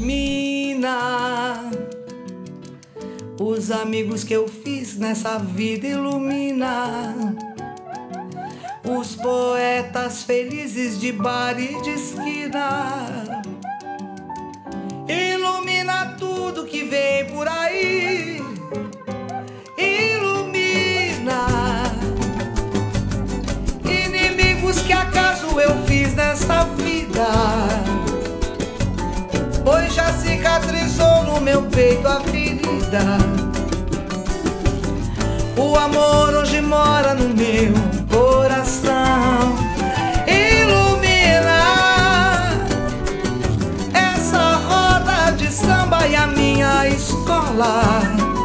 ilumina. Os amigos que eu fiz nessa vida ilumina. Os poetas felizes de bar e de esquina. Ilumina tudo que vem por aí. Ilumina. Inimigos que acaso eu fiz nessa vida, pois já cicatrizou no meu peito a ferida. O amor hoje mora no meu coração. Ilumina essa roda de samba e a minha escola.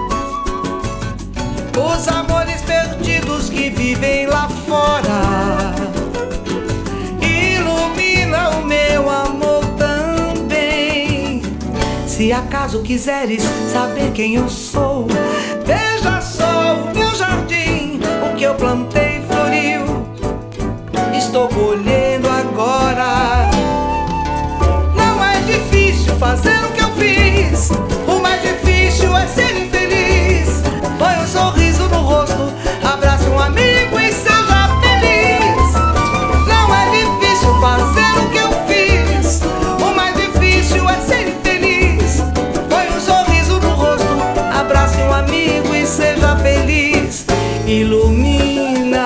Os amores perdidos que vivem lá fora. Ilumina o meu amor também. Se acaso quiseres saber quem eu sou, veja só o meu jardim, o que eu plantei floriu. Estou colhendo agora. Não é difícil fazer o que eu fiz. O mais difícil é ser infeliz. Põe um sorriso no rosto, abrace um amigo e seja feliz. Não é difícil fazer o que eu fiz. O mais difícil é ser infeliz. Põe um sorriso no rosto, abrace um amigo e seja feliz. Ilumina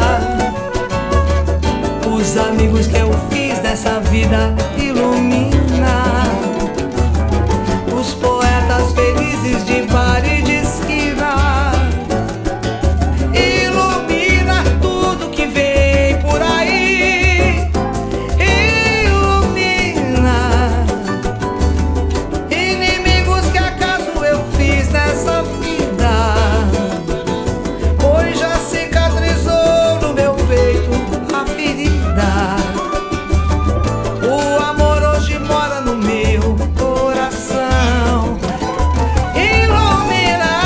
os amigos que eu fiz nessa vida. Ilumina os poetas felizes de bar e de esquina. Ilumina tudo que vem por aí. Ilumina inimigos que acaso eu fiz nessa vida, pois já cicatrizou no meu peito a ferida. O amor hoje mora no meu coração. Ilumina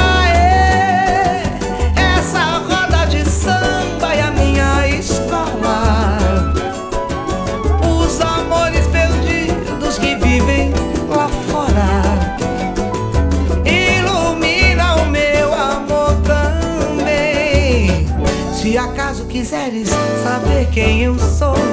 essa roda de samba e a minha escola. Os amores perdidos que vivem lá fora. Ilumina o meu amor também. Se acaso quiseres saber quem eu sou,